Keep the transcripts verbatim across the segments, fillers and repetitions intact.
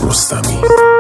رستمی.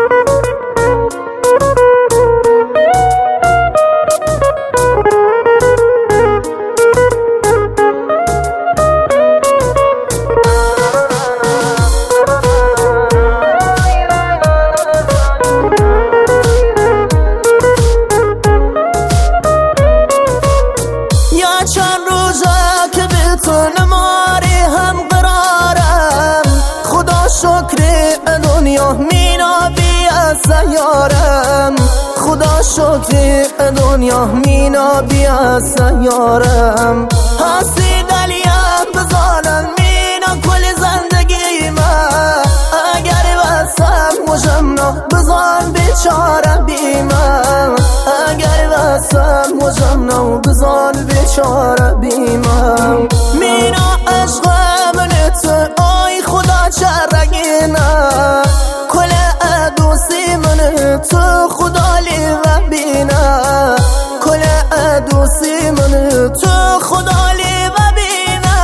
شکر دنیا مینابی از سیارم، خدا شکر دنیا مینابی از سیارم. هستی دلیم بزانم مینا کل زندگی من، اگر واسم مجمنا بزان بیچاره بیمم، اگر واسم مجمنا بزان بیچاره بیمم. مینا عشق من تو آی خدا چرگینا، کل دوستی من تو خدا لی و بینا، کل دوستی من تو خدا لی و بینا.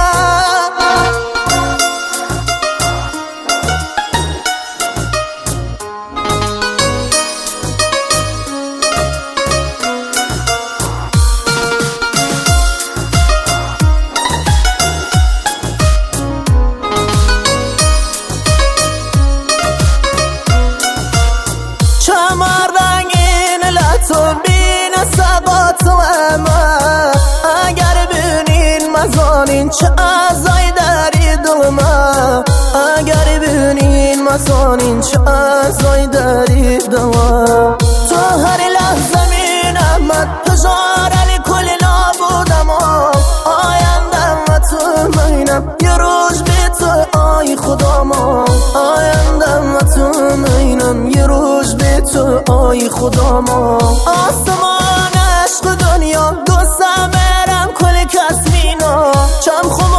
تو بین سبات و اما، اگر بینین مزانین چه ازای داری دلما، اگر بینین مزانین چه ازای داری دلما. تو هر لحظه مین احمد پجار علی کل نابودم، آیندم و تو مینم یه روز بی تو آی خدا ما، آیندم و تو مینم یه روز بی تو آی خدا ما. آسمان عشق دنیا دوستم برم کل کس مینا، چم خوب